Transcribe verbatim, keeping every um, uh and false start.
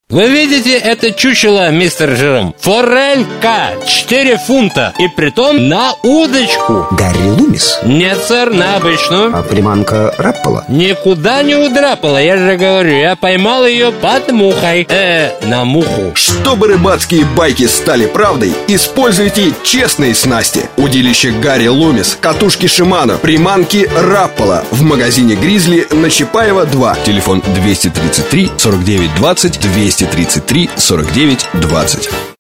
Вы видите это чучело, мистер Жером? Форелька, четыре фунта. И притом на удочку. Гарри Лумис? Нет, сэр, на обычную. А приманка Раппала? Никуда не удрапала, я же говорю. Я поймал ее под мухой. Э, на муху. Чтобы рыбацкие байки стали правдой, используйте честные снасти. Удилище Гарри Лумис, катушки Шимано, приманки Раппала. В магазине Гризли на Чапаева два. Телефон двести тридцать три сорок девять двадцать, двести тридцать три сорок девять двадцать.